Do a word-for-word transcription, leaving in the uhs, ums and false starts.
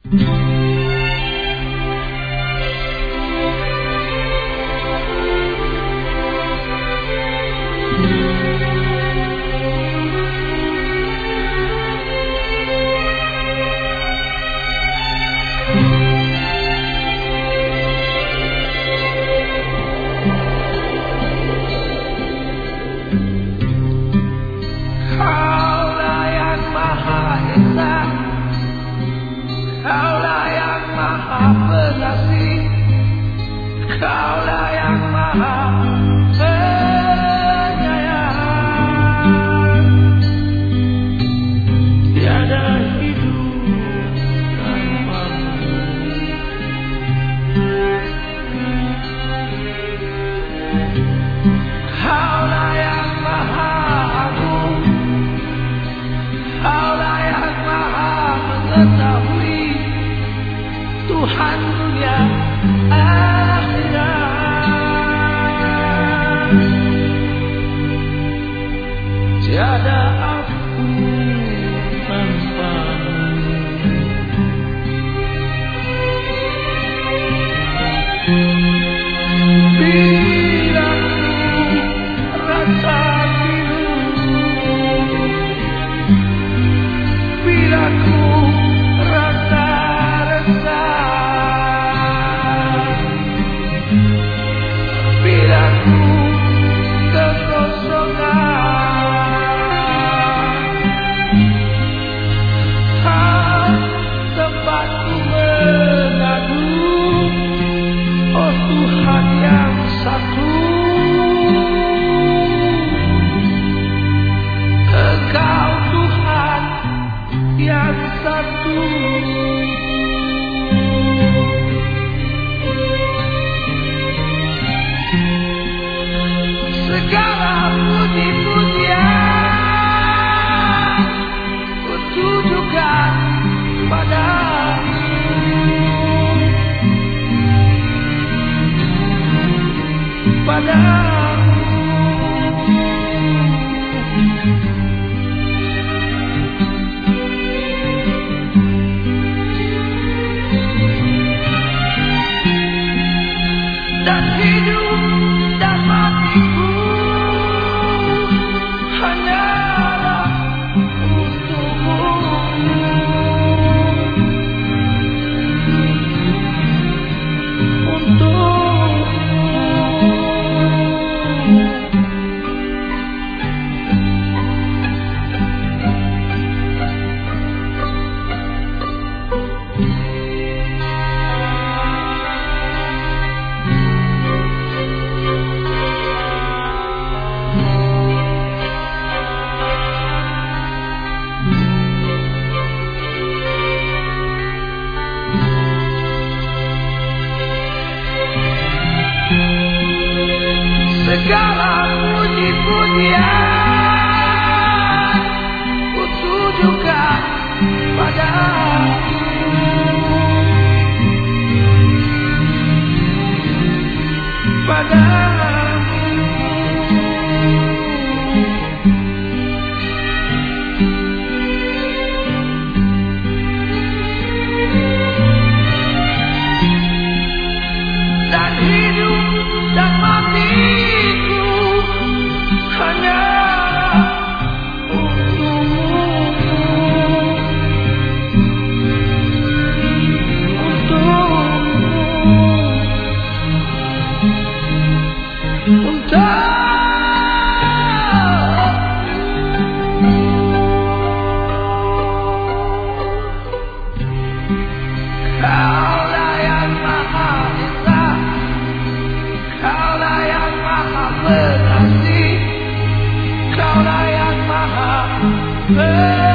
Kaulah yang maha pengasih, Kaulah yang maha penyayang. Tiada hidup tanpamu. Kaulah yang maha agung, Kaulah yang maha mengetahui, Tuhan dunia akhirat. Tiada aku tanpamu. Bila ku rasa pilu, bila ku rasa resah, bila ku kekosongan, Kau tempatku mengadu, oh Tuhan yang satu. Engkau Tuhan yang satu. Segala puji-pujian ku tujukan padamu. Padamu. Dan hidup dan matiku hanyalah untukmu. Segala puji-pujian ku tujukan padamu. Padamu. Dan hidup dan matiku hanyalah untukmu. Untukmu. Untuk Kaulah yang maha esa, Kaulah yang maha pengasih, Kaulah yang maha pengasih.